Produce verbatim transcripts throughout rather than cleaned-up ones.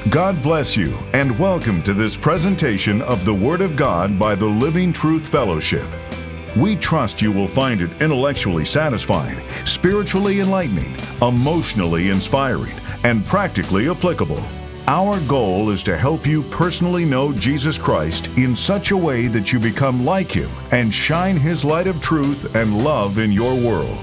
God bless you, and welcome to this presentation of the Word of God by the Living Truth Fellowship. We trust you will find it intellectually satisfying, spiritually enlightening, emotionally inspiring, and practically applicable. Our goal is to help you personally know Jesus Christ in such a way that you become like Him and shine His light of truth and love in your world.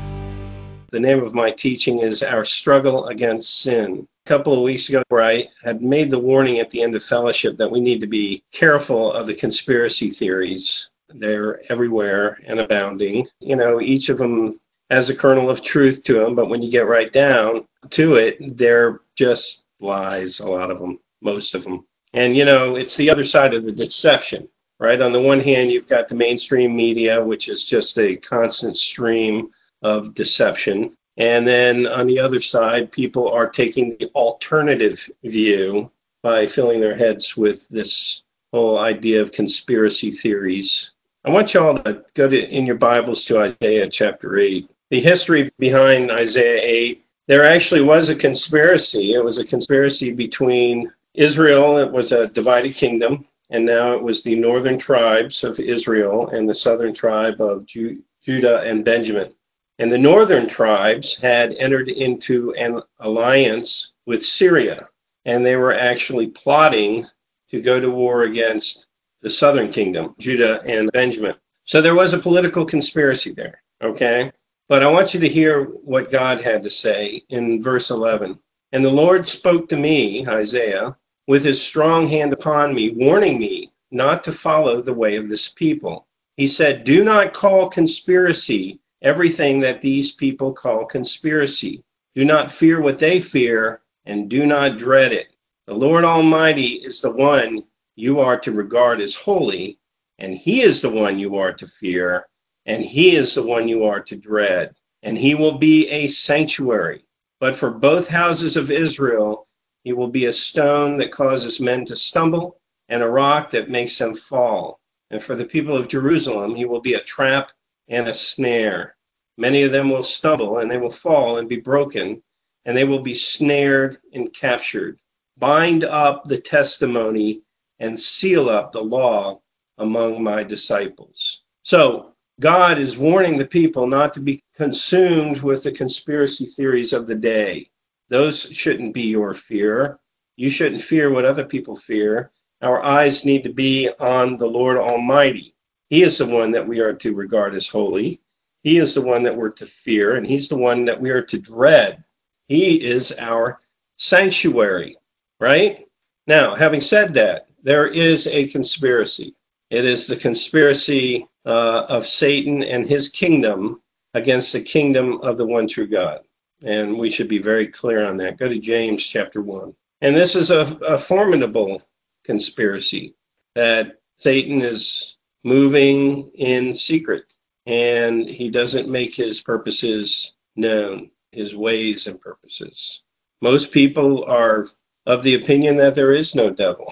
The name of my teaching is Our Struggle Against Sin. A couple of weeks ago, where I had made the warning at the end of fellowship that we need to be careful of the conspiracy theories. They're everywhere and abounding. You know, each of them has a kernel of truth to them, but when you get right down to it, they're just lies, a lot of them, most of them. And, you know, it's the other side of the deception, right? On the one hand, you've got the mainstream media, which is just a constant stream of deception. And then on the other side, people are taking the alternative view by filling their heads with this whole idea of conspiracy theories. I want you all to go to in your Bibles to Isaiah chapter eight. The history behind Isaiah eight, there actually was a conspiracy. It was a conspiracy between Israel. It was a divided kingdom, and now it was the northern tribes of Israel and the southern tribe of Ju- Judah and Benjamin. And the northern tribes had entered into an alliance with Syria, and they were actually plotting to go to war against the southern kingdom, Judah and Benjamin. So there was a political conspiracy there, okay? But I want you to hear what God had to say in verse eleven. And the Lord spoke to me, Isaiah, with his strong hand upon me, warning me not to follow the way of this people. He said, do not call conspiracy everything that these people call conspiracy. Do not fear what they fear, and do not dread it. The Lord Almighty is the one you are to regard as holy, and He is the one you are to fear, and He is the one you are to dread. And He will be a sanctuary. But for both houses of Israel, He will be a stone that causes men to stumble, and a rock that makes them fall. And for the people of Jerusalem, He will be a trap and a snare. Many of them will stumble, and they will fall and be broken, and they will be snared and captured. Bind up the testimony and seal up the law among my disciples. So God is warning the people not to be consumed with the conspiracy theories of the day. Those shouldn't be your fear. You shouldn't fear what other people fear. Our eyes need to be on the Lord Almighty. He is the one that we are to regard as holy. He is the one that we're to fear, and He's the one that we are to dread. He is our sanctuary, right? Now, having said that, there is a conspiracy. It is the conspiracy uh, of Satan and his kingdom against the kingdom of the one true God. And we should be very clear on that. Go to James chapter one. And this is a, a formidable conspiracy that Satan is moving in secret, and he doesn't make his purposes known, his ways and purposes. Most people are of the opinion that there is no devil.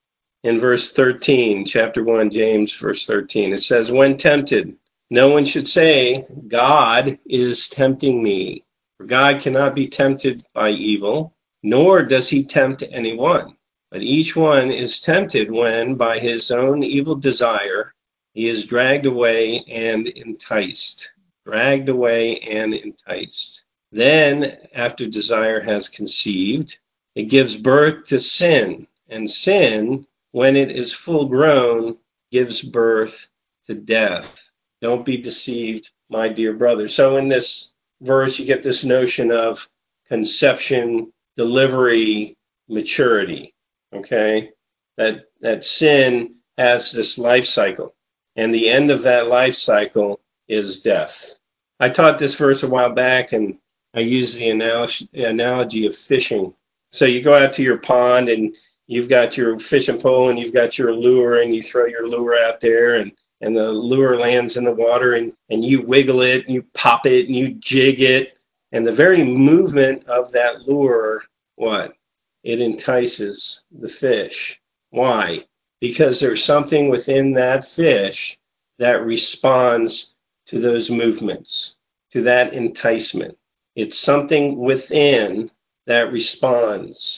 In verse thirteen, chapter one, James, verse thirteen, it says, when tempted, no one should say, God is tempting me. For God cannot be tempted by evil, nor does He tempt anyone. But each one is tempted when, by his own evil desire, he is dragged away and enticed. Dragged away and enticed. Then, after desire has conceived, it gives birth to sin. And sin, when it is full grown, gives birth to death. Don't be deceived, my dear brother. So in this verse, you get this notion of conception, delivery, maturity. Okay? That, that sin has this life cycle. And the end of that life cycle is death. I taught this verse a while back, and I used the analogy, analogy of fishing. So you go out to your pond, and you've got your fishing pole, and you've got your lure, and you throw your lure out there, and, and the lure lands in the water, and, and you wiggle it, and you pop it, and you jig it. And the very movement of that lure, what? It entices the fish. Why? Because there's something within that fish that responds to those movements, to that enticement. It's something within that responds.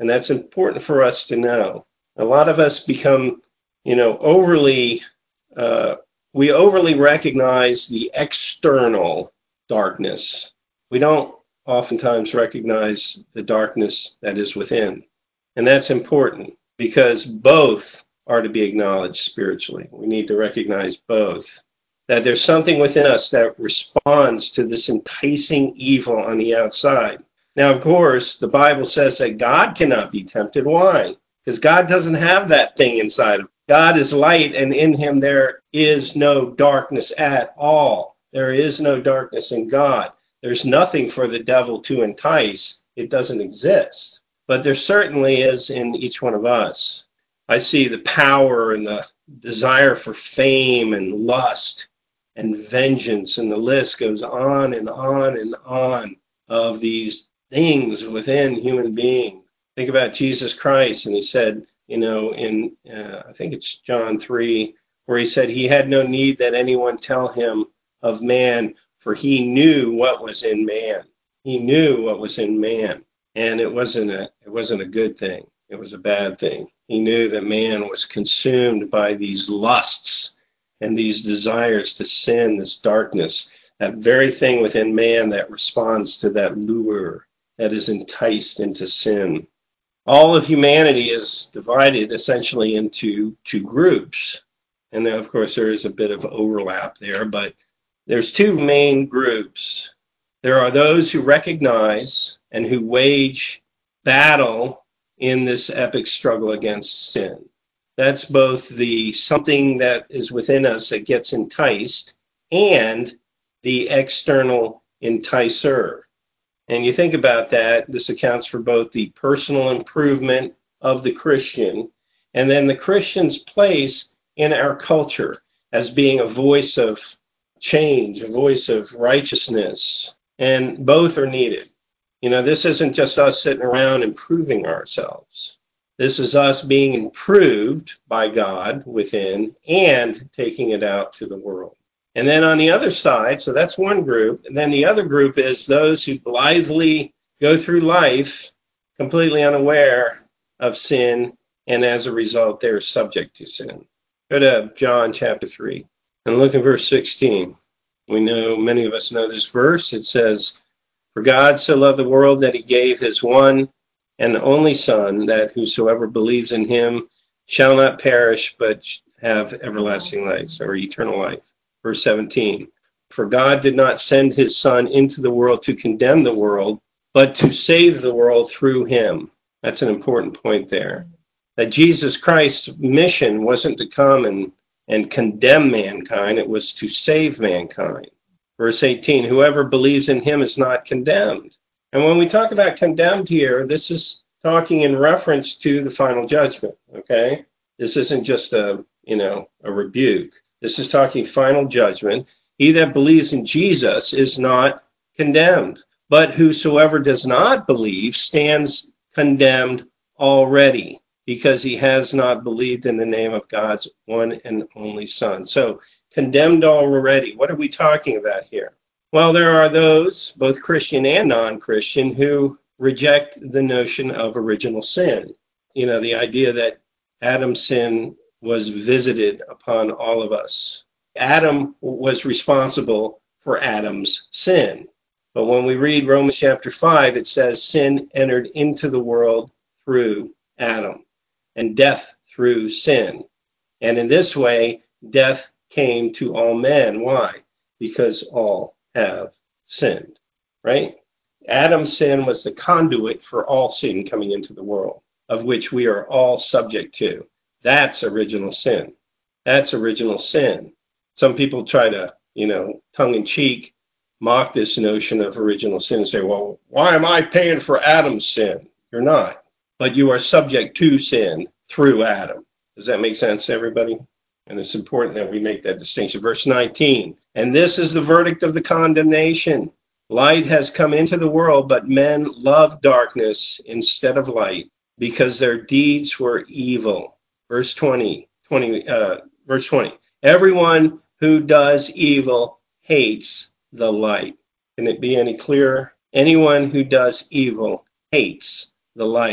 And that's important for us to know. A lot of us become, you know, overly, uh, we overly recognize the external darkness. We don't oftentimes recognize the darkness that is within. And that's important because both are to be acknowledged spiritually. We need to recognize both. That there's something within us that responds to this enticing evil on the outside. Now, of course, the Bible says that God cannot be tempted. Why? Because God doesn't have that thing inside of him. God is light, and in him there is no darkness at all. There is no darkness in God. There's nothing for the devil to entice. It doesn't exist. But there certainly is in each one of us. I see the power and the desire for fame and lust and vengeance, and the list goes on and on and on of these things within human beings. Think about Jesus Christ, and he said, you know, in, uh, I think it's John three, where he said he had no need that anyone tell him of man, for he knew what was in man. He knew what was in man, and it wasn't a, it wasn't a good thing. It was a bad thing. He knew that man was consumed by these lusts and these desires to sin, this darkness, that very thing within man that responds to that lure, that is enticed into sin. All of humanity is divided essentially into two groups. And then, of course, there is a bit of overlap there, but there's two main groups. There are those who recognize and who wage battle in this epic struggle against sin. That's both the something that is within us that gets enticed and the external enticer. And you think about that, this accounts for both the personal improvement of the Christian and then the Christian's place in our culture as being a voice of change, a voice of righteousness. And both are needed. You know, this isn't just us sitting around improving ourselves. This is us being improved by God within and taking it out to the world. And then on the other side, so that's one group, and then the other group is those who blithely go through life completely unaware of sin, and as a result, they're subject to sin. Go to John chapter three, and look at verse sixteen. We know, many of us know this verse. It says, "For God so loved the world that he gave his one and only Son, that whosoever believes in him shall not perish, but have everlasting life," or eternal life. Verse seventeen, "For God did not send his Son into the world to condemn the world, but to save the world through him." That's an important point there. That Jesus Christ's mission wasn't to come and, and condemn mankind, it was to save mankind. Verse eighteen, "Whoever believes in him is not condemned." And when we talk about condemned here, this is talking in reference to the final judgment, okay? This isn't just a, you know, a rebuke. This is talking final judgment. "He that believes in Jesus is not condemned, but whosoever does not believe stands condemned already, because he has not believed in the name of God's one and only Son." So, condemned already. What are we talking about here? Well, there are those, both Christian and non-Christian, who reject the notion of original sin. You know, the idea that Adam's sin was visited upon all of us. Adam was responsible for Adam's sin. But when we read Romans chapter five, it says sin entered into the world through Adam, and death through sin. And in this way, death came to all men. Why? Because all have sinned, right? Adam's sin was the conduit for all sin coming into the world, of which we are all subject to. That's original sin. That's original sin. Some people try to, you know, tongue-in-cheek, mock this notion of original sin and say, well, why am I paying for Adam's sin? You're not. But you are subject to sin through Adam. Does that make sense to everybody? And it's important that we make that distinction. Verse nineteen, "And this is the verdict of the condemnation. Light has come into the world, but men love darkness instead of light, because their deeds were evil." Verse twenty, twenty, uh, verse twenty, "Everyone who does evil hates the light." Can it be any clearer? Anyone who does evil hates the light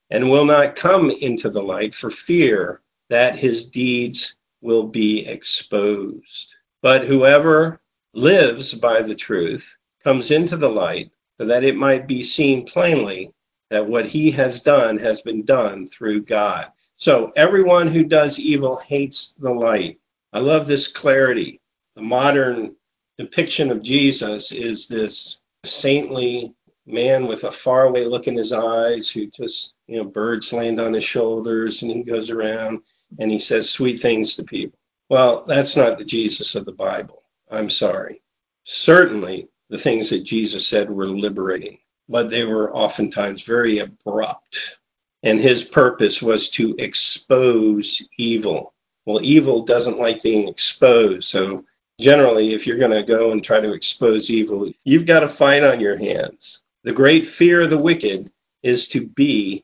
and will not come into the light for fear that his deeds will be exposed. But whoever lives by the truth comes into the light, so that it might be seen plainly that what he has done has been done through God. So everyone who does evil hates the light. I love this clarity. The modern depiction of Jesus is this saintly man with a faraway look in his eyes who just, you know, birds land on his shoulders, and he goes around and he says sweet things to people. Well, that's not the Jesus of the Bible. I'm sorry. Certainly, the things that Jesus said were liberating, but they were oftentimes very abrupt. And his purpose was to expose evil. Well, evil doesn't like being exposed. So generally, if you're going to go and try to expose evil, you've got a fight on your hands. The great fear of the wicked is to be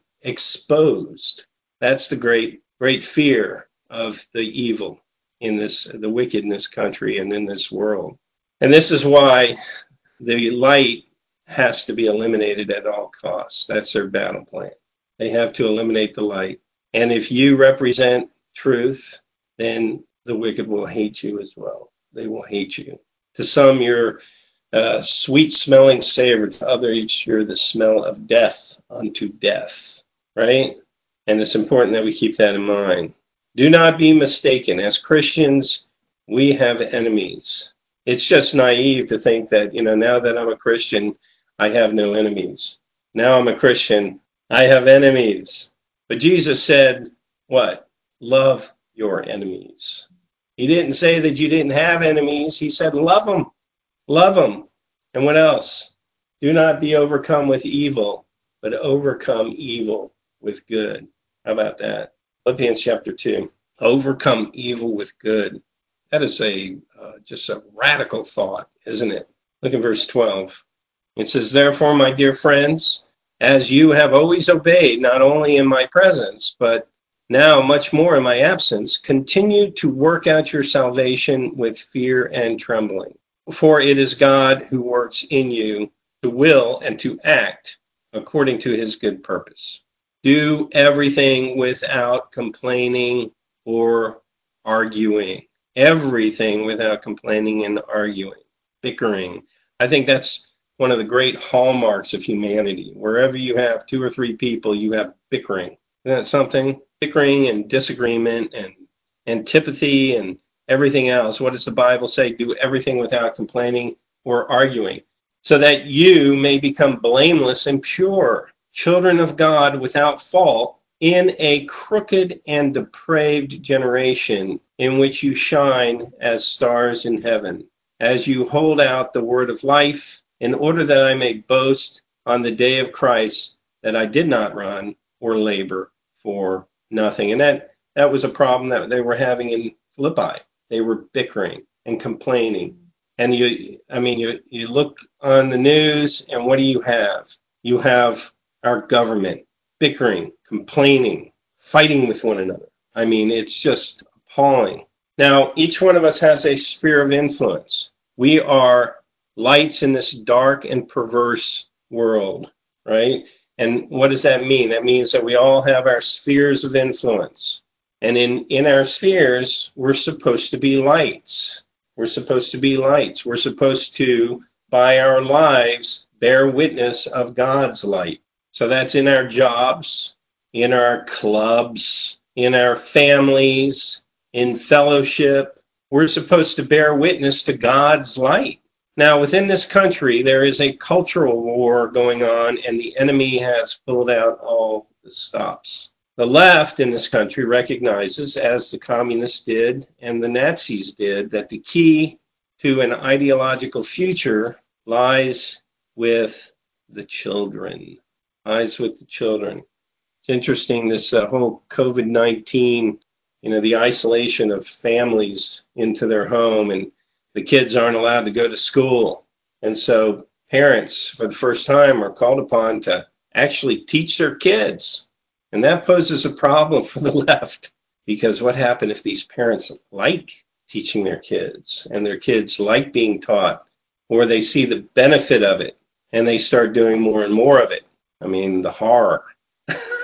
exposed. That's the great, great fear of the evil in this, the wicked in this country and in this world. And this is why the light has to be eliminated at all costs. That's their battle plan. They have to eliminate the light. And if you represent truth, then the wicked will hate you as well. They will hate you. To some, you're uh, sweet-smelling savor. To others, you're the smell of death unto death, right? And it's important that we keep that in mind. Do not be mistaken. As Christians, we have enemies. It's just naive to think that, you know, now that I'm a Christian, I have no enemies. Now I'm a Christian, I have enemies. But Jesus said, what? Love your enemies. He didn't say that you didn't have enemies. He said, love them. Love them. And what else? Do not be overcome with evil, but overcome evil with good. How about that? Philippians chapter two. Overcome evil with good. That is a uh, just a radical thought, isn't it? Look at verse twelve. It says, therefore, my dear friends, as you have always obeyed, not only in my presence, but now much more in my absence, continue to work out your salvation with fear and trembling. For it is God who works in you to will and to act according to his good purpose. Do everything without complaining or arguing. Everything without complaining and arguing, bickering. I think that's one of the great hallmarks of humanity. Wherever you have two or three people, you have bickering. Isn't that something? Bickering and disagreement and antipathy and everything else. What does the Bible say? Do everything without complaining or arguing, so that you may become blameless and pure, children of God without fault, in a crooked and depraved generation, in which you shine as stars in heaven, as you hold out the word of life, in order that I may boast on the day of Christ that I did not run or labor for nothing. And that, that was a problem that they were having in Philippi. They were bickering and complaining. And you, I mean, you, you look on the news, and what do you have? You have our government bickering, complaining, fighting with one another. I mean, it's just appalling. Now, each one of us has a sphere of influence. We are lights in this dark and perverse world, right? And what does that mean? That means that we all have our spheres of influence. And in, in our spheres, we're supposed to be lights. We're supposed to be lights. We're supposed to, by our lives, bear witness of God's light. So that's in our jobs, in our clubs, in our families, in fellowship. We're supposed to bear witness to God's light. Now, within this country, there is a cultural war going on, and the enemy has pulled out all the stops. The left in this country recognizes, as the communists did and the Nazis did, that the key to an ideological future lies with the children. Lies with the children. It's interesting, this uh, whole COVID nineteen, you know, the isolation of families into their home, and the kids aren't allowed to go to school. And so parents, for the first time, are called upon to actually teach their kids. And that poses a problem for the left, because what happens if these parents like teaching their kids, and their kids like being taught, or they see the benefit of it and they start doing more and more of it? I mean, the horror.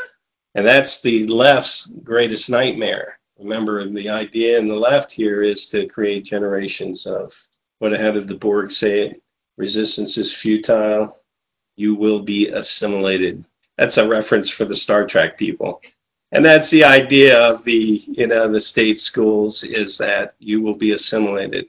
And that's the left's greatest nightmare. Remember, the idea in the left here is to create generations of, what how did the Borg say it? Resistance is futile. You will be assimilated. That's a reference for the Star Trek people. And that's the idea of the, you know, the state schools, is that you will be assimilated.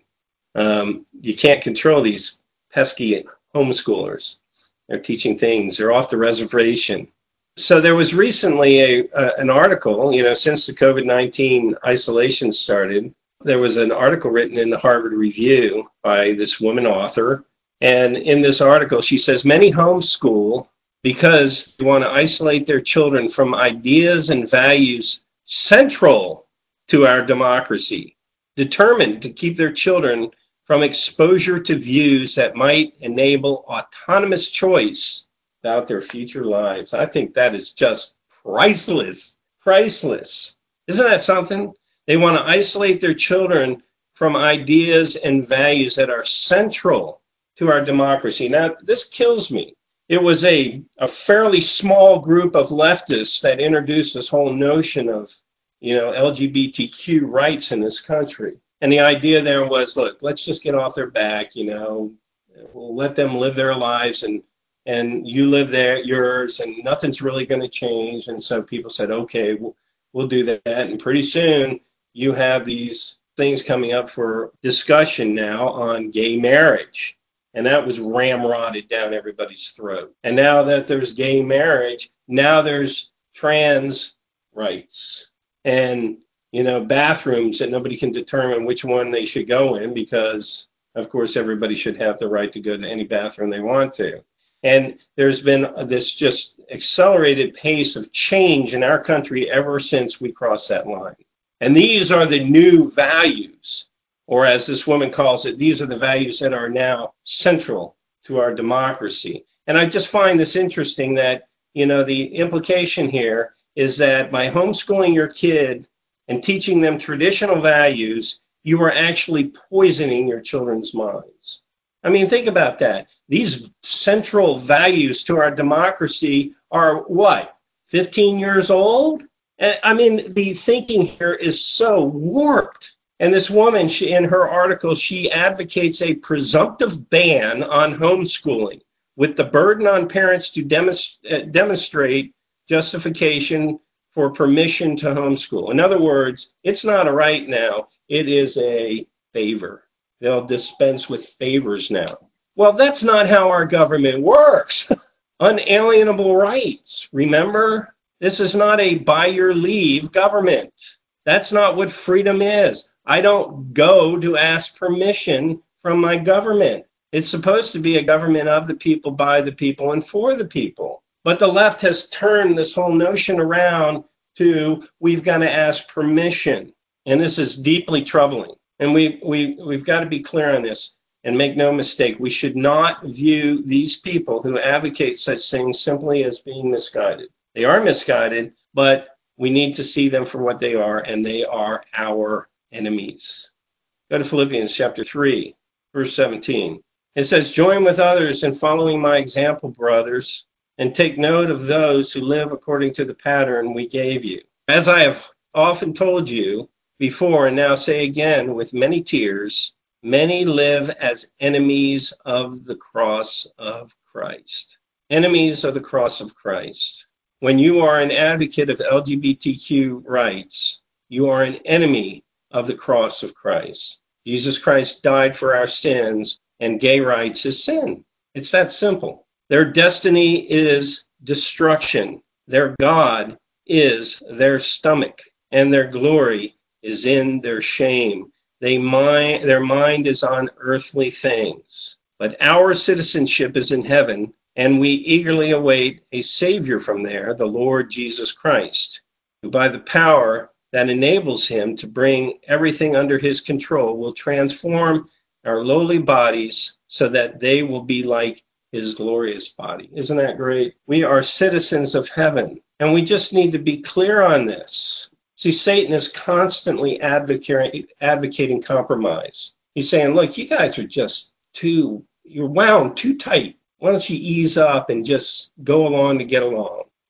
Um, you can't control these pesky homeschoolers. They're teaching things. They're off the reservation. So there was recently a, a an article, you know, since the COVID nineteen isolation started, there was an article written in the Harvard Review by this woman author. And in this article, she says many homeschool because they want to isolate their children from ideas and values central to our democracy, determined to keep their children from exposure to views that might enable autonomous choice about their future lives. I think that is just priceless, priceless. Isn't that something? They want to isolate their children from ideas and values that are central to our democracy. Now, this kills me. It was a, a fairly small group of leftists that introduced this whole notion of, you know, L G B T Q rights in this country. And the idea there was, look, let's just get off their back, you know, we'll let them live their lives, and and you live there, yours, and nothing's really going to change. And so people said, okay, we'll, we'll do that. And pretty soon you have these things coming up for discussion now on gay marriage. And that was ramrodded down everybody's throat. And now that there's gay marriage, now there's trans rights and, you know, bathrooms that nobody can determine which one they should go in, because, of course, everybody should have the right to go to any bathroom they want to. And there's been this just accelerated pace of change in our country ever since we crossed that line. And these are the new values, or as this woman calls it, these are the values that are now central to our democracy. And I just find this interesting that, you know, the implication here is that by homeschooling your kid and teaching them traditional values, you are actually poisoning your children's minds. I mean, think about that. These central values to our democracy are what, fifteen years old? I mean, the thinking here is so warped. And this woman, she, in her article, she advocates a presumptive ban on homeschooling, with the burden on parents to demonst- uh, demonstrate justification for permission to homeschool. In other words, it's not a right now, it is a favor. They'll dispense with favors now. Well, that's not how our government works. Unalienable rights. Remember, this is not a by your leave government. That's not what freedom is. I don't go to ask permission from my government. It's supposed to be a government of the people, by the people, and for the people. But the left has turned this whole notion around to we've got to ask permission. And this is deeply troubling. And we, we, we've got to be clear on this and make no mistake. We should not view these people who advocate such things simply as being misguided. They are misguided, but we need to see them for what they are, and they are our enemies. Go to Philippians chapter three, verse seventeen. It says, join with others in following my example, brothers, and take note of those who live according to the pattern we gave you. As I have often told you before, and now say again with many tears, many live as enemies of the cross of Christ. Enemies of the cross of Christ. When you are an advocate of L G B T Q rights, you are an enemy of the cross of Christ. Jesus Christ died for our sins, and gay rights is sin. It's that simple. Their destiny is destruction. Their God is their stomach, and their glory is in their shame. They mind, their mind is on earthly things. But our citizenship is in heaven, and we eagerly await a Savior from there, the Lord Jesus Christ, who by the power that enables him to bring everything under his control will transform our lowly bodies so that they will be like his glorious body. Isn't that great? We are citizens of heaven, and we just need to be clear on this. See, Satan is constantly advocating, advocating compromise. He's saying, look, you guys are just too, you're wound too tight. Why don't you ease up and just go along to get along?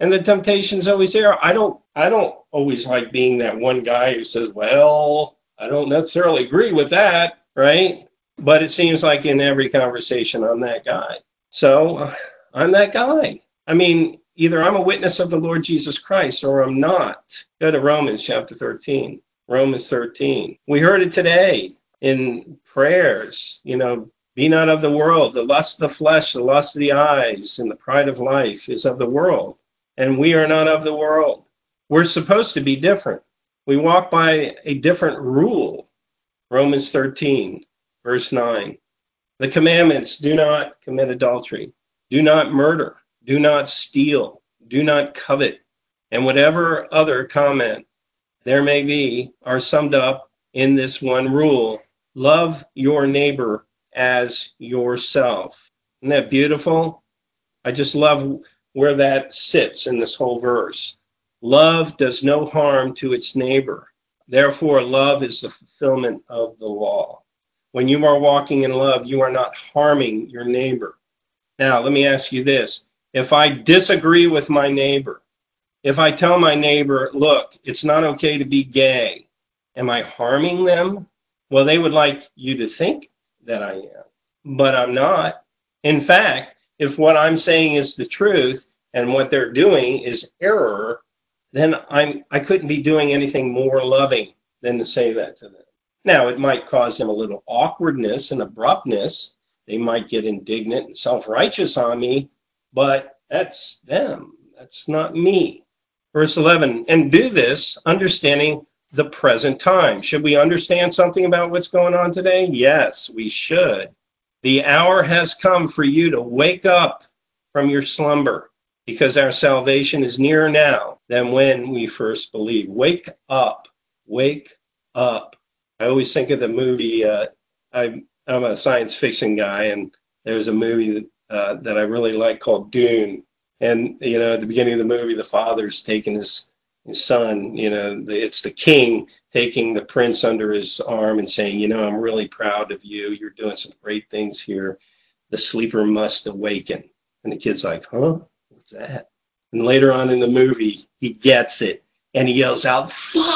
And the temptation's always there. I don't I don't always like being that one guy who says, well, I don't necessarily agree with that, right? But it seems like in every conversation, I'm that guy. So uh, I'm that guy. I mean, either I'm a witness of the Lord Jesus Christ or I'm not. Go to Romans chapter thirteen. Romans thirteen. We heard it today in prayers, you know, be not of the world. The lust of the flesh, the lust of the eyes, and the pride of life is of the world. And we are not of the world. We're supposed to be different. We walk by a different rule. Romans thirteen, verse nine. The commandments: do not commit adultery, do not murder, do not steal, do not covet, and whatever other comment there may be are summed up in this one rule: love your neighbor as yourself. Isn't that beautiful? I just love where that sits in this whole verse. Love does no harm to its neighbor. Therefore, love is the fulfillment of the law. When you are walking in love, you are not harming your neighbor. Now, let me ask you this. If I disagree with my neighbor, if I tell my neighbor, look, it's not okay to be gay, am I harming them? Well, they would like you to think that I am, but I'm not. In fact, if what I'm saying is the truth and what they're doing is error, then I'm, I couldn't be doing anything more loving than to say that to them. Now, it might cause them a little awkwardness and abruptness. They might get indignant and self-righteous on me, but that's them. That's not me. Verse eleven, and do this understanding the present time. Should we understand something about what's going on today? Yes, we should. The hour has come for you to wake up from your slumber, because our salvation is nearer now than when we first believed. Wake up. Wake up. I always think of the movie, uh, I, I'm a science fiction guy, and there's a movie uh, that I really like called Dune. And, you know, at the beginning of the movie, the father's taking his, his son, you know, the, it's the king taking the prince under his arm and saying, you know, I'm really proud of you. You're doing some great things here. The sleeper must awaken. And the kid's like, huh? What's that? And later on in the movie, he gets it. And he yells out,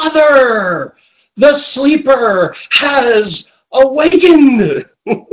Father, the sleeper has awakened.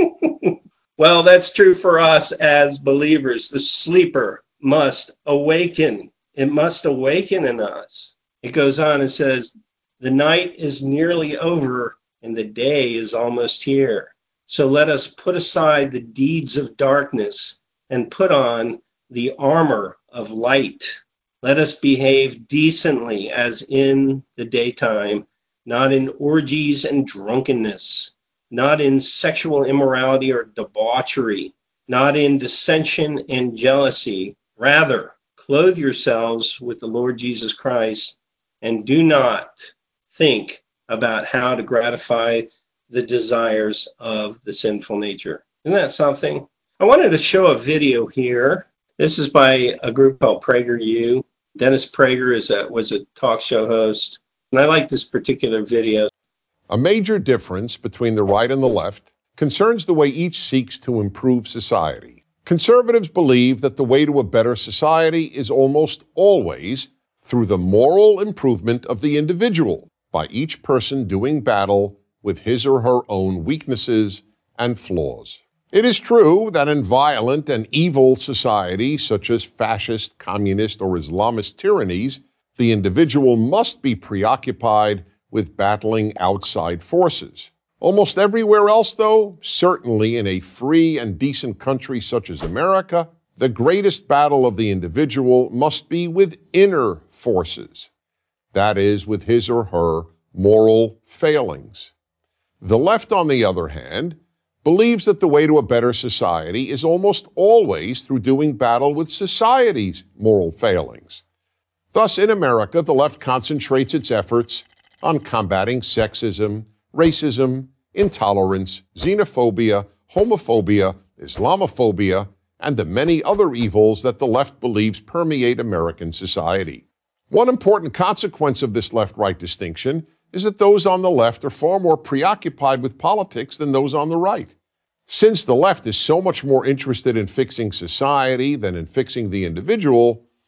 Well, that's true for us as believers. The sleeper must awaken. It must awaken in us. It goes on and says, the night is nearly over and the day is almost here. So let us put aside the deeds of darkness and put on the armor of light. Let us behave decently as in the daytime, not in orgies and drunkenness, not in sexual immorality or debauchery, not in dissension and jealousy. Rather, clothe yourselves with the Lord Jesus Christ and do not think about how to gratify the desires of the sinful nature. Isn't that something? I wanted to show a video here. This is by a group called PragerU. Dennis Prager is a, was a talk show host, and I like this particular video. A major difference between the right and the left concerns the way each seeks to improve society. Conservatives believe that the way to a better society is almost always through the moral improvement of the individual, by each person doing battle with his or her own weaknesses and flaws. It is true that in violent and evil societies, such as fascist, communist, or Islamist tyrannies, the individual must be preoccupied with battling outside forces. Almost everywhere else, though, certainly in a free and decent country such as America, the greatest battle of the individual must be with inner forces. That is, with his or her moral failings. The left, on the other hand, believes that the way to a better society is almost always through doing battle with society's moral failings. Thus, in America, the left concentrates its efforts on combating sexism, racism, intolerance, xenophobia, homophobia, Islamophobia, and the many other evils that the left believes permeate American society. One important consequence of this left-right distinction is that those on the left are far more preoccupied with politics than those on the right. Since the left is so much more interested in fixing society than in fixing the individual,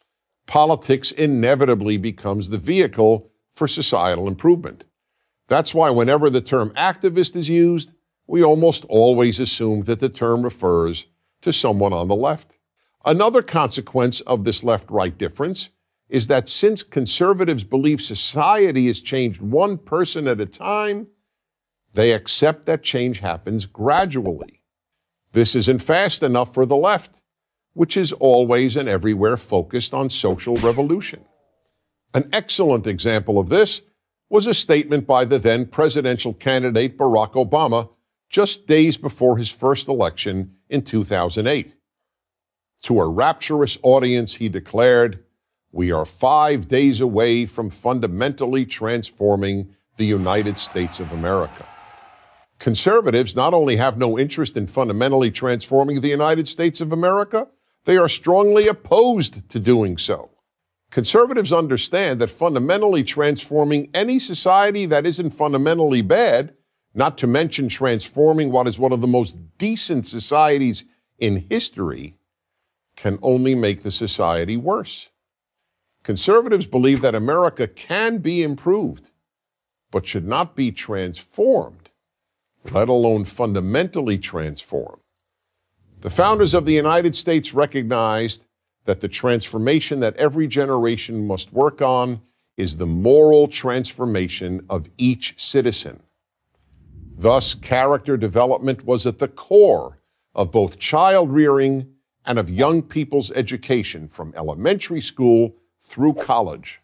politics inevitably becomes the vehicle for societal improvement. That's why whenever the term activist is used, we almost always assume that the term refers to someone on the left. Another consequence of this left-right difference is that since conservatives believe society is changed one person at a time, they accept that change happens gradually. This isn't fast enough for the left, which is always and everywhere focused on social revolution. An excellent example of this was a statement by the then presidential candidate Barack Obama just days before his first election in two thousand eight. To a rapturous audience, he declared, "We are five days away from fundamentally transforming the United States of America." Conservatives not only have no interest in fundamentally transforming the United States of America, they are strongly opposed to doing so. Conservatives understand that fundamentally transforming any society that isn't fundamentally bad, not to mention transforming what is one of the most decent societies in history, can only make the society worse. Conservatives believe that America can be improved, but should not be transformed, let alone fundamentally transformed. The founders of the United States recognized that the transformation that every generation must work on is the moral transformation of each citizen. Thus, character development was at the core of both child rearing and of young people's education from elementary school through college.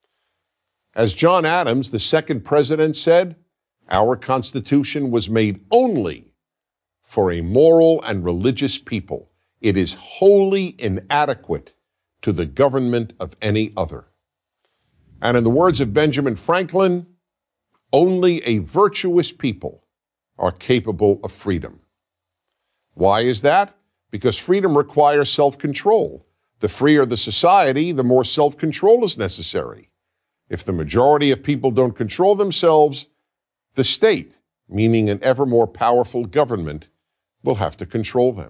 As John Adams, the second president, said, "Our Constitution was made only for a moral and religious people. It is wholly inadequate to the government of any other." And in the words of Benjamin Franklin, only a virtuous people are capable of freedom. Why is that? Because freedom requires self-control. The freer the society, the more self-control is necessary. If the majority of people don't control themselves, the state, meaning an ever more powerful government, will have to control them.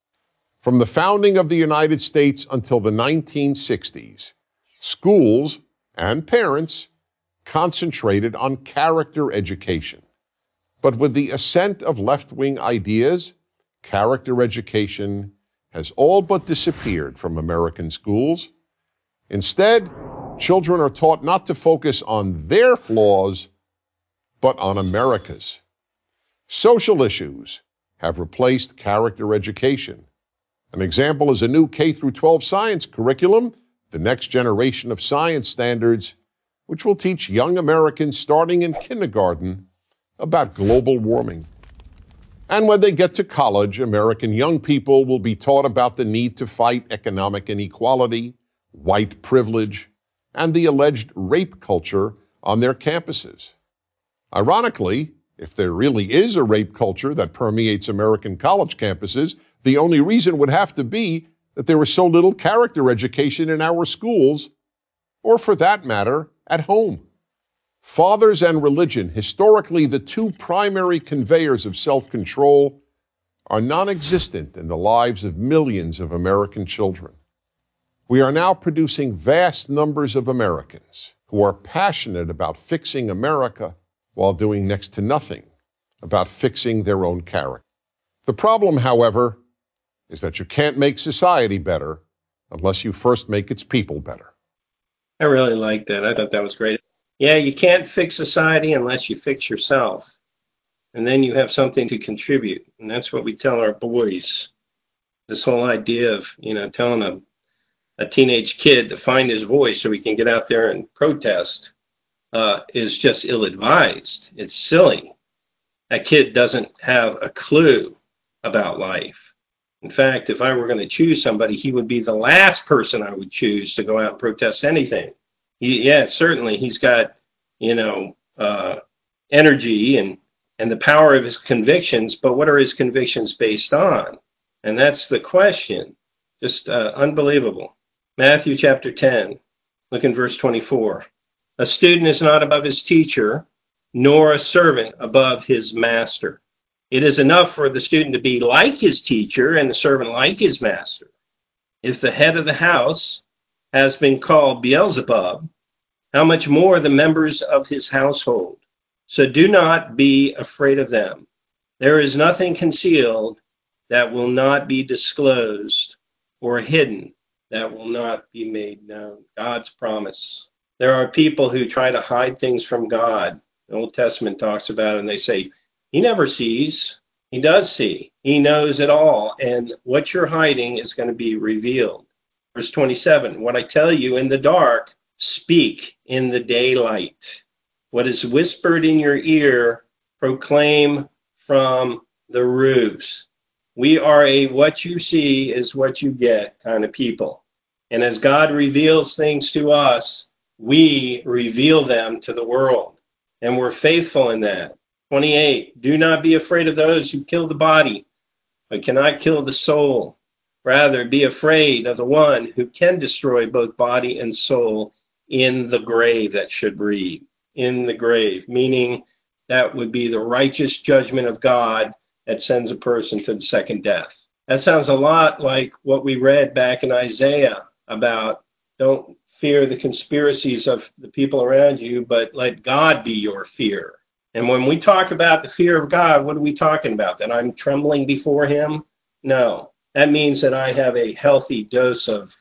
From the founding of the United States until the nineteen sixties, schools and parents concentrated on character education. But with the ascent of left-wing ideas, character education has all but disappeared from American schools. Instead, children are taught not to focus on their flaws, but on America's. Social issues have replaced character education. An example is a new K through twelve science curriculum, the next generation of science standards, which will teach young Americans starting in kindergarten about global warming. And when they get to college, American young people will be taught about the need to fight economic inequality, white privilege, and the alleged rape culture on their campuses. Ironically, if there really is a rape culture that permeates American college campuses, the only reason would have to be that there was so little character education in our schools, or for that matter, at home. Fathers and religion, historically the two primary conveyors of self-control, are non-existent in the lives of millions of American children. We are now producing vast numbers of Americans who are passionate about fixing America while doing next to nothing about fixing their own character. The problem, however, is that you can't make society better unless you first make its people better. I really like that. I thought that was great. Yeah, you can't fix society unless you fix yourself. And then you have something to contribute. And that's what we tell our boys. This whole idea of, you know, telling a, a teenage kid to find his voice so he can get out there and protest uh, is just ill-advised. It's silly. That kid doesn't have a clue about life. In fact, if I were going to choose somebody, he would be the last person I would choose to go out and protest anything. He, yeah, certainly he's got, you know, uh, energy and, and the power of his convictions, but what are his convictions based on? And that's the question. Just uh, unbelievable. Matthew chapter ten, look in verse twenty-four. A student is not above his teacher, nor a servant above his master. It is enough for the student to be like his teacher and the servant like his master. If the head of the house has been called Beelzebub, how much more the members of his household? So do not be afraid of them. There is nothing concealed that will not be disclosed, or hidden that will not be made known. God's promise. There are people who try to hide things from God. The Old Testament talks about it, and they say, he never sees. He does see. He knows it all. And what you're hiding is going to be revealed. Verse twenty-seven, what I tell you in the dark, speak in the daylight. What is whispered in your ear, proclaim from the roofs. We are a what you see is what you get kind of people. And as God reveals things to us, we reveal them to the world. And we're faithful in that. twenty-eight, do not be afraid of those who kill the body, but cannot kill the soul. Rather, be afraid of the one who can destroy both body and soul in the grave. That should read, in the grave, meaning that would be the righteous judgment of God that sends a person to the second death. That sounds a lot like what we read back in Isaiah about don't fear the conspiracies of the people around you, but let God be your fear. And when we talk about the fear of God, what are we talking about? That I'm trembling before him? No. That means that I have a healthy dose of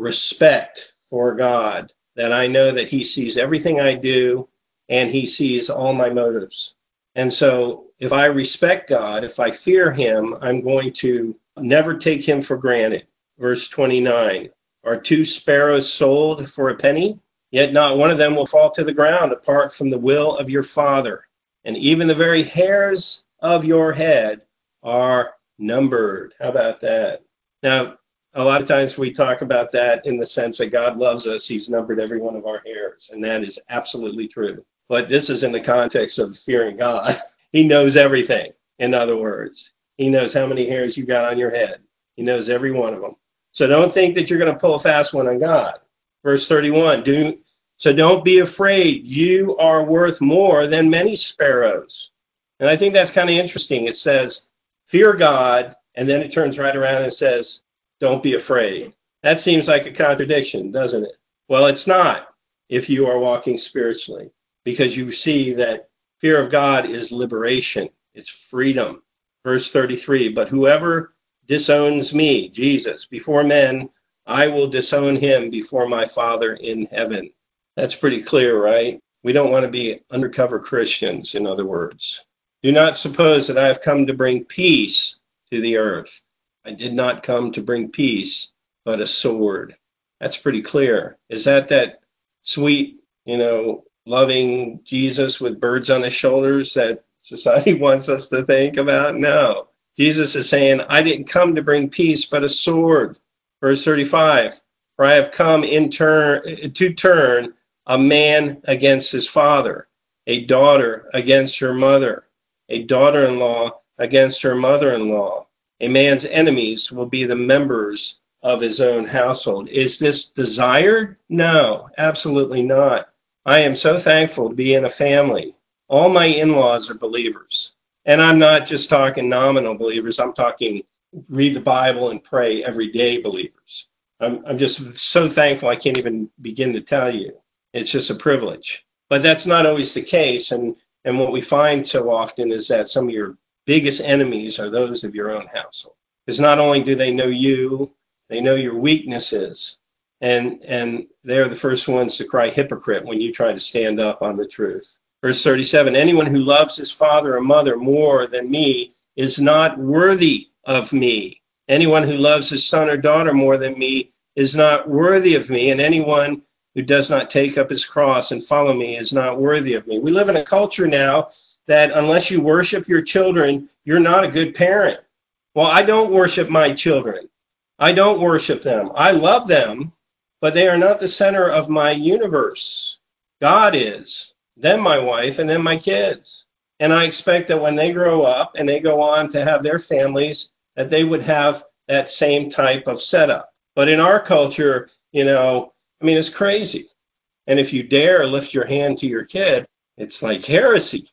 respect for God, that I know that he sees everything I do and he sees all my motives. And so if I respect God, if I fear him, I'm going to never take him for granted. Verse twenty-nine, are two sparrows sold for a penny? Yet not one of them will fall to the ground apart from the will of your Father. And even the very hairs of your head are numbered. How about that? Now, a lot of times we talk about that in the sense that God loves us. He's numbered every one of our hairs, and that is absolutely true. But this is in the context of fearing God. He knows everything, in other words. He knows how many hairs you got on your head. He knows every one of them. So don't think that you're going to pull a fast one on God. Verse thirty-one, do, so don't be afraid. You are worth more than many sparrows. And I think that's kind of interesting. It says, fear God, and then it turns right around and says, don't be afraid. That seems like a contradiction, doesn't it? Well, it's not if you are walking spiritually, because you see that fear of God is liberation. It's freedom. Verse thirty-three, but whoever disowns me, Jesus, before men, I will disown him before my Father in heaven. That's pretty clear, right? We don't want to be undercover Christians, in other words. Do not suppose that I have come to bring peace to the earth. I did not come to bring peace, but a sword. That's pretty clear. Is that that sweet, you know, loving Jesus with birds on his shoulders that society wants us to think about? No. Jesus is saying, I didn't come to bring peace, but a sword. Verse thirty-five, for I have come in turn to turn a man against his father, a daughter against her mother, a daughter-in-law against her mother-in-law. A man's enemies will be the members of his own household. Is this desired? No, absolutely not. I am so thankful to be in a family. All my in-laws are believers. And I'm not just talking nominal believers. I'm talking read the Bible and pray every day believers. I'm, I'm just so thankful I can't even begin to tell you. It's just a privilege. But that's not always the case. And, and what we find so often is that some of your biggest enemies are those of your own household. Because not only do they know you, they know your weaknesses. And, and they're the first ones to cry hypocrite when you try to stand up on the truth. Verse thirty-seven, anyone who loves his father or mother more than me is not worthy of me. Anyone who loves his son or daughter more than me is not worthy of me. And anyone who does not take up his cross and follow me is not worthy of me. We live in a culture now that unless you worship your children, you're not a good parent. Well, I don't worship my children. I don't worship them. I love them, but they are not the center of my universe. God is. Then my wife, and then my kids. And I expect that when they grow up and they go on to have their families, that they would have that same type of setup. But in our culture, you know, I mean, it's crazy. And if you dare lift your hand to your kid, it's like heresy.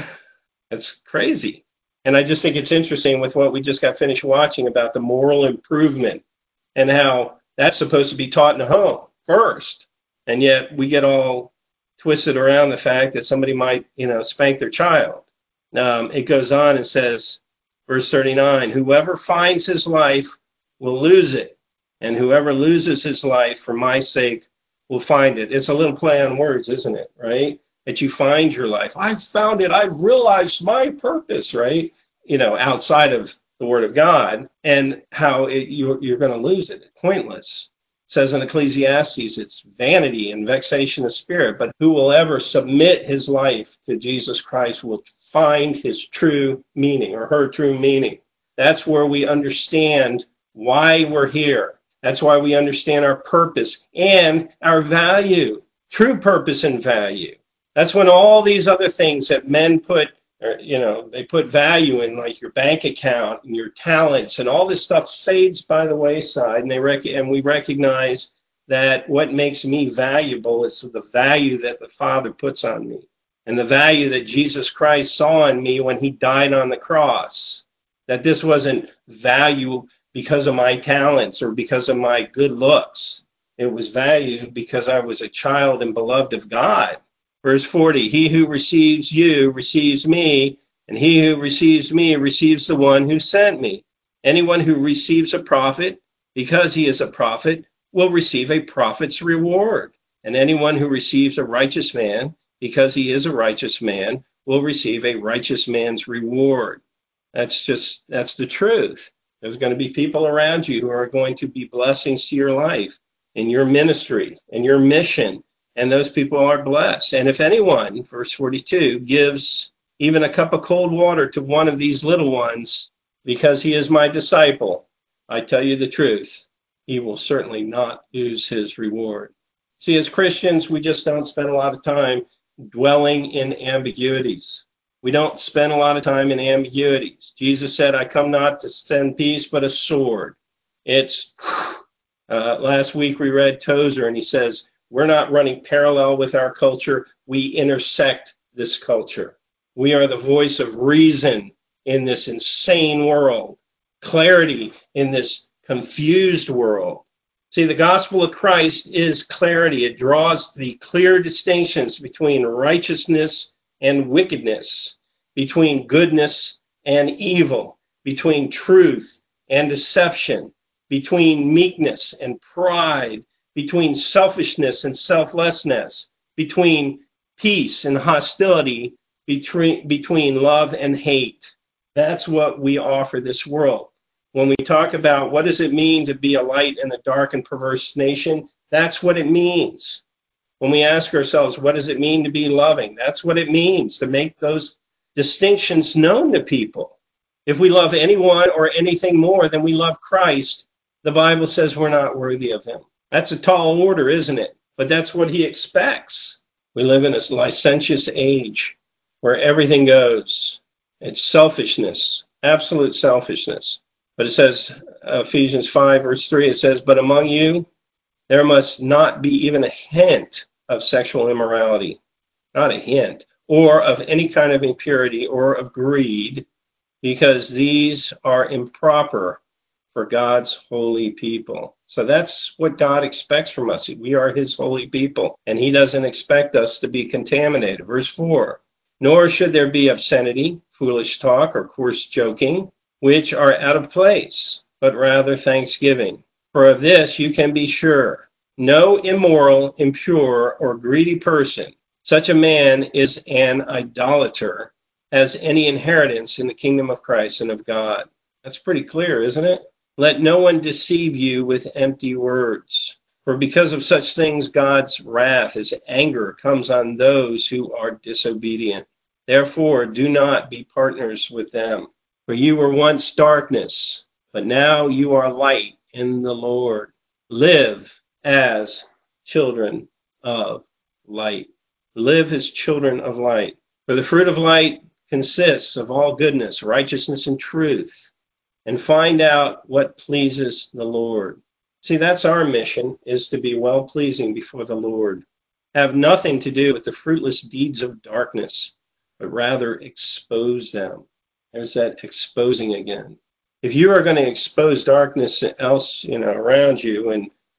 It's crazy. And I just think it's interesting with what we just got finished watching about the moral improvement and how that's supposed to be taught in the home. first. And yet we get all twisted around the fact that somebody might, you know, spank their child. Um, it goes on and says, verse thirty-nine, whoever finds his life will lose it, and whoever loses his life for my sake will find it. It's a little play on words, isn't it, right? That you find your life. I've found it. I've realized my purpose, right? You know, outside of the Word of God, and how it, you're, you're going to lose it. It's pointless. It says in Ecclesiastes, it's vanity and vexation of spirit, but who will ever submit his life to Jesus Christ will find his true meaning or her true meaning. That's where we understand why we're here. That's why we understand our purpose and our value, true purpose and value. That's when all these other things that men put, or, you know, they put value in, like your bank account and your talents and all this stuff fades by the wayside, and they rec- and we recognize that what makes me valuable is the value that the Father puts on me and the value that Jesus Christ saw in me when he died on the cross. That this wasn't value because of my talents or because of my good looks. It was value because I was a child and beloved of God. Verse forty, he who receives you receives me, and he who receives me receives the one who sent me. Anyone who receives a prophet, because he is a prophet, will receive a prophet's reward. And anyone who receives a righteous man, because he is a righteous man, will receive a righteous man's reward. That's just, that's the truth. There's going to be people around you who are going to be blessings to your life, in your ministry, and your mission. And those people are blessed. And if anyone, verse forty-two, gives even a cup of cold water to one of these little ones because he is my disciple, I tell you the truth, he will certainly not lose his reward. See, as Christians, we just don't spend a lot of time dwelling in ambiguities. We don't spend a lot of time in ambiguities. Jesus said, I come not to send peace, but a sword. It's, uh, last week we read Tozer, and he says, we're not running parallel with our culture. We intersect this culture. We are the voice of reason in this insane world, clarity in this confused world. See, the gospel of Christ is clarity. It draws the clear distinctions between righteousness and wickedness, between goodness and evil, between truth and deception, between meekness and pride, between selfishness and selflessness, between peace and hostility, between, between love and hate. That's what we offer this world. When we talk about what does it mean to be a light in a dark and perverse nation, that's what it means. When we ask ourselves, what does it mean to be loving? That's what it means, to make those distinctions known to people. If we love anyone or anything more than we love Christ, the Bible says we're not worthy of him. That's a tall order, isn't it? But that's what he expects. We live in this licentious age where everything goes. It's selfishness, absolute selfishness. But it says, Ephesians five, verse three, it says, but among you, there must not be even a hint of sexual immorality, not a hint, or of any kind of impurity or of greed, because these are improper for God's holy people. So that's what God expects from us. We are his holy people, and he doesn't expect us to be contaminated. Verse four, nor should there be obscenity, foolish talk, or coarse joking, which are out of place, but rather thanksgiving. For of this you can be sure, no immoral, impure, or greedy person, such a man is an idolater, has any inheritance in the kingdom of Christ and of God. That's pretty clear, isn't it? Let no one deceive you with empty words. For because of such things, God's wrath, his anger, comes on those who are disobedient. Therefore, do not be partners with them. For you were once darkness, but now you are light in the Lord. Live as children of light. Live as children of light. For the fruit of light consists of all goodness, righteousness, and truth. And find out what pleases the Lord. See, that's our mission, is to be well-pleasing before the Lord. Have nothing to do with the fruitless deeds of darkness, but rather expose them. There's that exposing again. If you are going to expose darkness else, you know, around you and,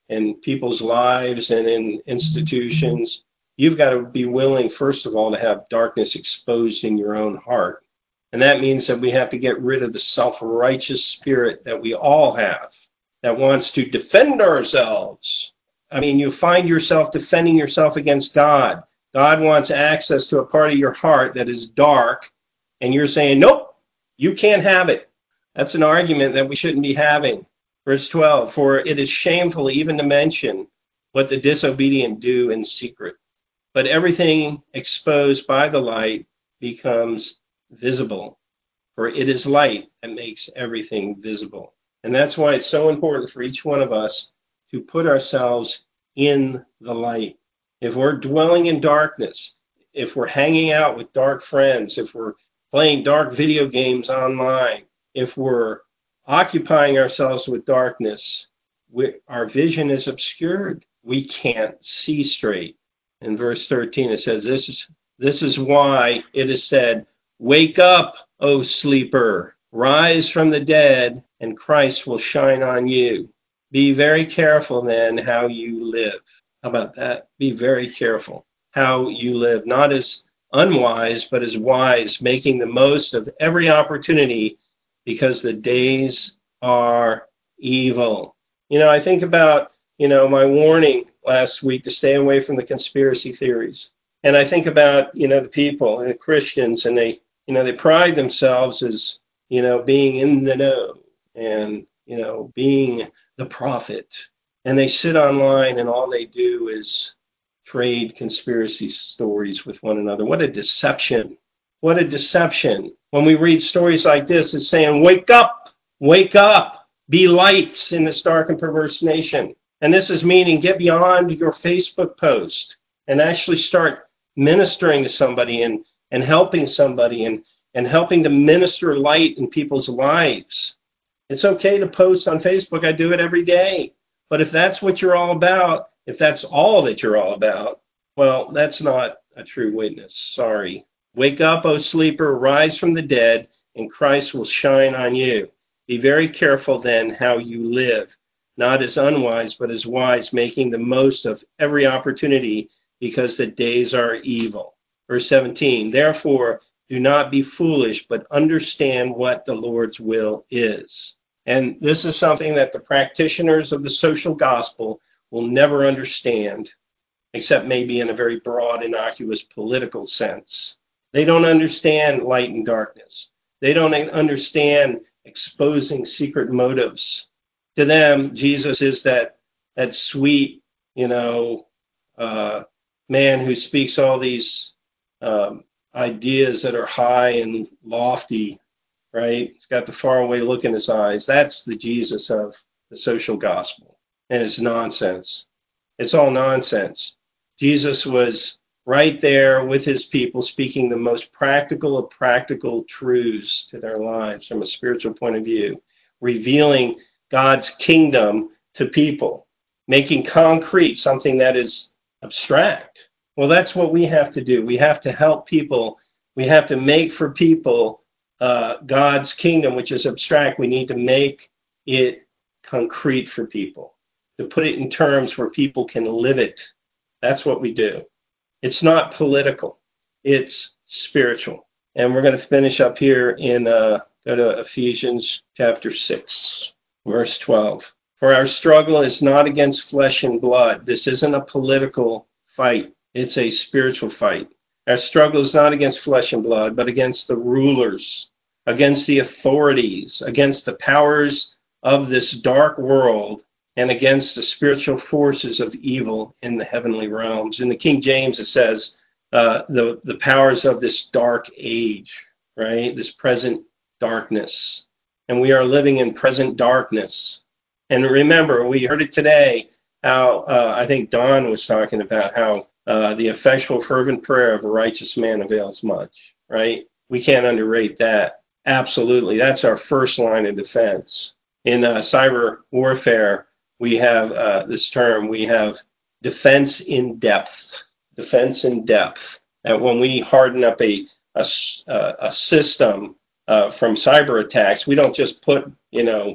in people's lives and in institutions, you've got to be willing, first of all, to have darkness exposed in your own heart. And that means that we have to get rid of the self-righteous spirit that we all have that wants to defend ourselves. I mean, you find yourself defending yourself against God. God wants access to a part of your heart that is dark, and you're saying, nope, you can't have it. That's an argument that we shouldn't be having. Verse twelve, for it is shameful even to mention what the disobedient do in secret. But everything exposed by the light becomes visible, for it is light that makes everything visible. And that's why it's so important for each one of us to put ourselves in the light. If we're dwelling in darkness, if we're hanging out with dark friends, if we're playing dark video games online, if we're occupying ourselves with darkness, we, our vision is obscured. We can't see straight. In verse thirteen, it says, this is, this is why it is said, wake up, O sleeper, rise from the dead, and Christ will shine on you. Be very careful then how you live. How about that? Be very careful how you live, not as unwise, but as wise, making the most of every opportunity because the days are evil. You know, I think about, you know, my warning last week to stay away from the conspiracy theories. And I think about, you know, the people, the Christians, and they, you know, they pride themselves as, you know, being in the know and, you know, being the prophet. And they sit online and all they do is trade conspiracy stories with one another. What a deception. What a deception. When we read stories like this, it's saying, wake up, wake up, be lights in this dark and perverse nation. And this is meaning get beyond your Facebook post and actually start ministering to somebody and, and helping somebody and, and helping to minister light in people's lives. It's okay to post on Facebook. I do it every day. But if that's what you're all about, if that's all that you're all about, well, that's not a true witness. Sorry. Wake up, O sleeper, rise from the dead, and Christ will shine on you. Be very careful then how you live, not as unwise, but as wise, making the most of every opportunity because the days are evil. Verse seventeen, therefore, do not be foolish, but understand what the Lord's will is. And this is something that the practitioners of the social gospel will never understand, except maybe in a very broad, innocuous political sense. They don't understand light and darkness. They don't understand exposing secret motives. To them, Jesus is that that sweet, you know, uh, man who speaks all these um, ideas that are high and lofty, right? He's got the faraway look in his eyes. That's the Jesus of the social gospel. And it's nonsense. It's all nonsense. Jesus was right there with his people, speaking the most practical of practical truths to their lives from a spiritual point of view, revealing God's kingdom to people, making concrete something that is abstract. Well, that's what we have to do. We have to help people. We have to make for people uh, God's kingdom, which is abstract. We need to make it concrete for people, to put it in terms where people can live it. That's what we do. It's not political. It's spiritual. And we're going to finish up here in, uh, go to Ephesians chapter six, verse twelve. For our struggle is not against flesh and blood. This isn't a political fight. It's a spiritual fight. Our struggle is not against flesh and blood, but against the rulers, against the authorities, against the powers of this dark world, and against the spiritual forces of evil in the heavenly realms. In the King James, it says uh, the, the powers of this dark age, right? This present darkness. And we are living in present darkness. And remember, we heard it today, how uh, I think Don was talking about how uh, the effectual fervent prayer of a righteous man avails much, right? We can't underrate that. Absolutely. That's our first line of defense. In uh, cyber warfare, we have uh, this term, we have defense in depth, defense in depth. And when we harden up a, a, a system uh, from cyber attacks, we don't just put, you know,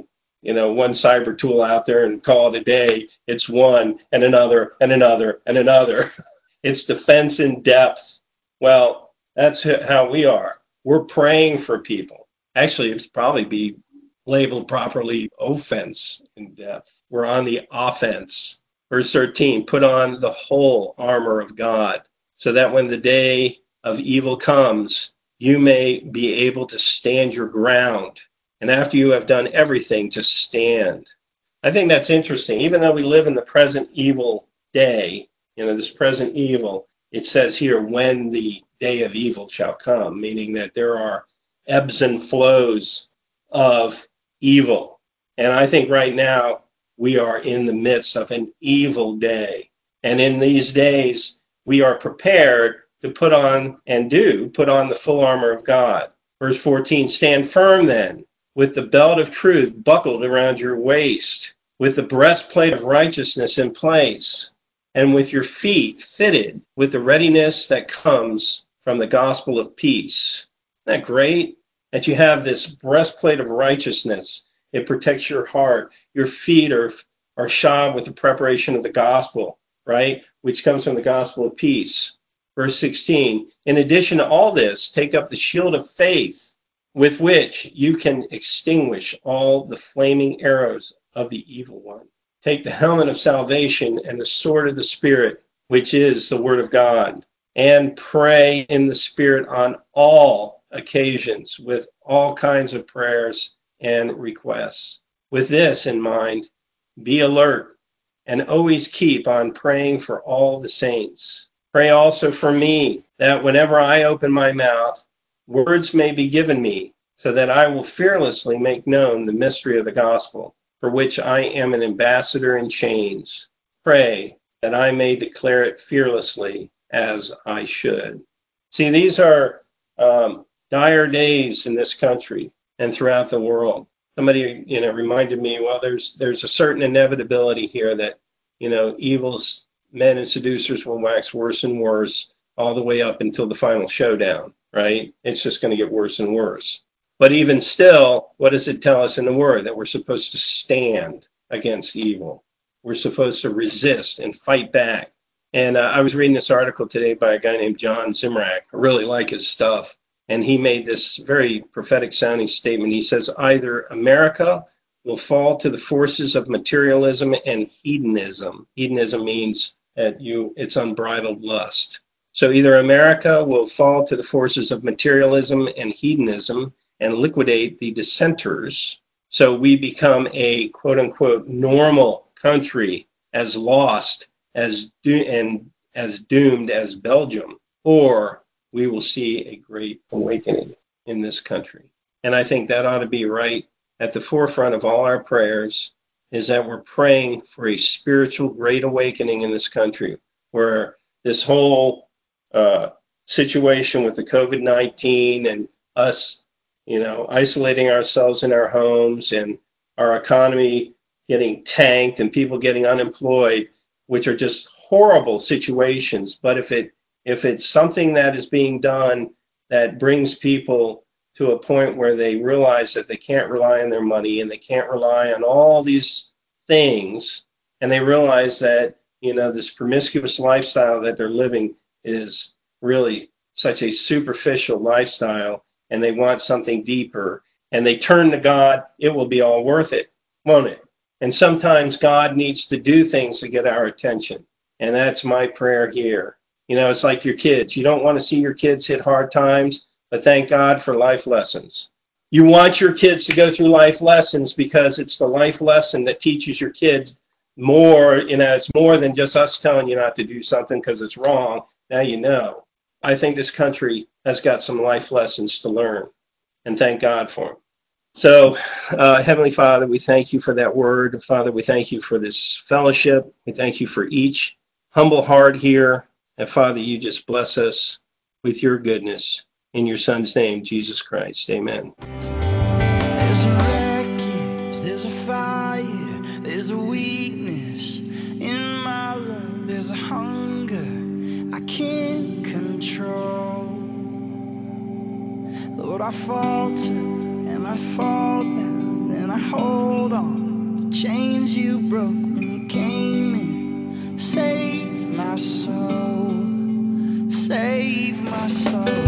you know, one cyber tool out there and call it a day. It's one and another and another and another. It's defense in depth. Well, that's how we are. We're praying for people. Actually, it's probably be labeled properly offense in depth. We're on the offense. Verse thirteen, put on the whole armor of God, so that when the day of evil comes, you may be able to stand your ground. And after you have done everything, to stand. I think that's interesting. Even though we live in the present evil day, you know, this present evil, it says here, when the day of evil shall come, meaning that there are ebbs and flows of evil. And I think right now we are in the midst of an evil day. And in these days, we are prepared to put on and do put on the full armor of God. Verse fourteen, stand firm then, with the belt of truth buckled around your waist, with the breastplate of righteousness in place, and with your feet fitted with the readiness that comes from the gospel of peace. Isn't that great? That you have this breastplate of righteousness. It protects your heart. Your feet are, are shod with the preparation of the gospel, right? Which comes from the gospel of peace. Verse sixteen, in addition to all this, take up the shield of faith, with which you can extinguish all the flaming arrows of the evil one. Take the helmet of salvation and the sword of the Spirit, which is the word of God, and pray in the Spirit on all occasions with all kinds of prayers and requests. With this in mind, be alert and always keep on praying for all the saints. Pray also for me, that whenever I open my mouth, words may be given me, so that I will fearlessly make known the mystery of the gospel, for which I am an ambassador in chains. Pray that I may declare it fearlessly as I should. See, these are um, dire days in this country and throughout the world. Somebody, you know, reminded me, well, there's there's a certain inevitability here that, you know, evil's men and seducers will wax worse and worse all the way up until the final showdown, right? It's just going to get worse and worse. But even still, what does it tell us in the Word? That we're supposed to stand against evil. We're supposed to resist and fight back. And uh, I was reading this article today by a guy named John Zimrak. I really like his stuff. And he made this very prophetic sounding statement. He says, either America will fall to the forces of materialism and hedonism. Hedonism means that you it's unbridled lust. So either America will fall to the forces of materialism and hedonism and liquidate the dissenters, so we become a quote-unquote normal country, as lost as do- and as doomed as Belgium, or we will see a great awakening in this country. And I think that ought to be right at the forefront of all our prayers, is that we're praying for a spiritual great awakening in this country, where this whole uh, situation with the COVID nineteen and us, you know, isolating ourselves in our homes and our economy getting tanked and people getting unemployed, which are just horrible situations. But if it if it's something that is being done that brings people to a point where they realize that they can't rely on their money and they can't rely on all these things, and they realize that, you know, this promiscuous lifestyle that they're living is really such a superficial lifestyle, and they want something deeper, and they turn to God, it will be all worth it, won't it? And sometimes God needs to do things to get our attention, and that's my prayer here. You know, it's like your kids. You don't want to see your kids hit hard times, but thank God for life lessons. You want your kids to go through life lessons because it's the life lesson that teaches your kids more. You know, it's more than just us telling you not to do something because it's wrong. Now you know. I think this country has got some life lessons to learn, and thank God for them. So, uh, Heavenly Father, we thank you for that word. Father, we thank you for this fellowship. We thank you for each humble heart here. And Father, you just bless us with your goodness. In your Son's name, Jesus Christ. Amen. There's a wreckage, there's a fire, there's a weakness in my love, there's a hunger I can't control. Lord, I falter and I fall down and I hold on to chains you broke when you came in. Save my soul, save my soul.